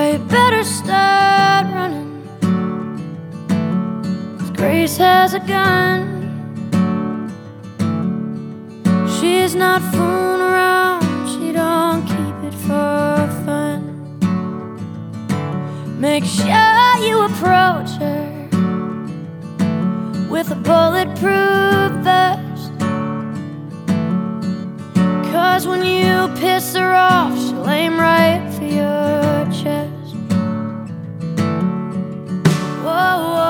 Boy, you better start running, 'cause Grace has a gun. She's not fooling around, she don't keep it for fun. Make sure you approach her with a bulletproof vest, 'cause when you piss her off, she'll aim right for your chest. Whoa, whoa.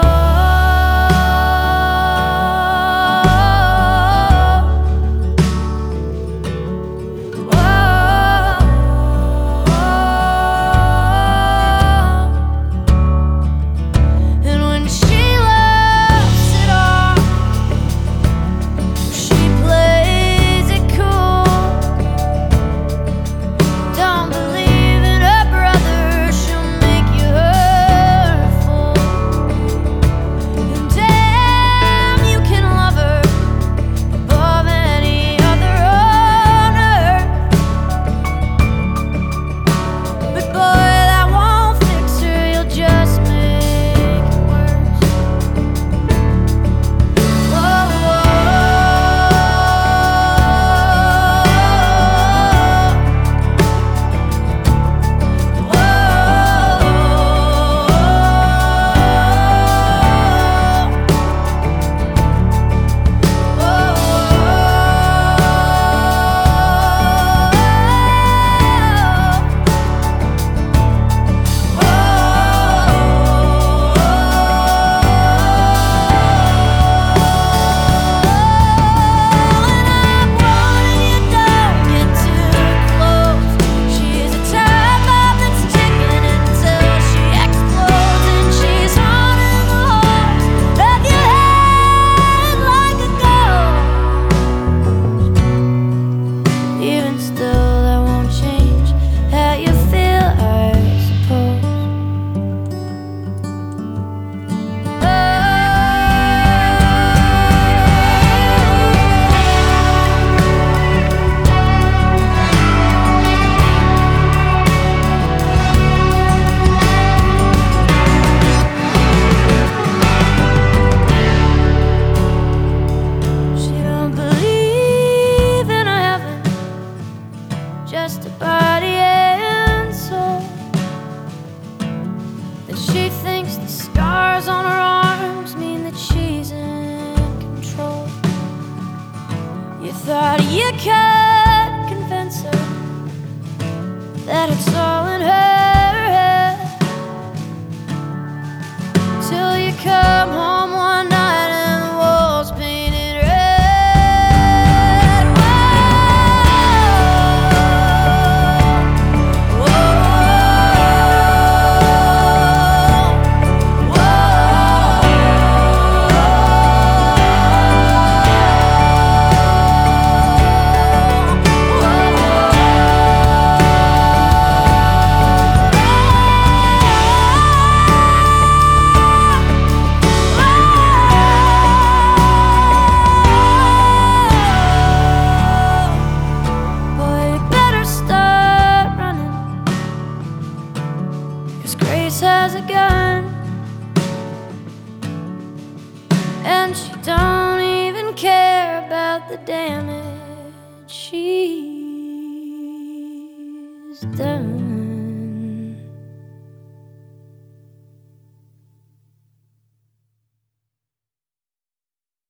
Just a body and soul, that she thinks the scars on her arms mean that she's in control. You thought you could convince her that it's all in her head, till you come home one night and the walls painted red. Grace has a gun, and she don't even care about the damage she's done.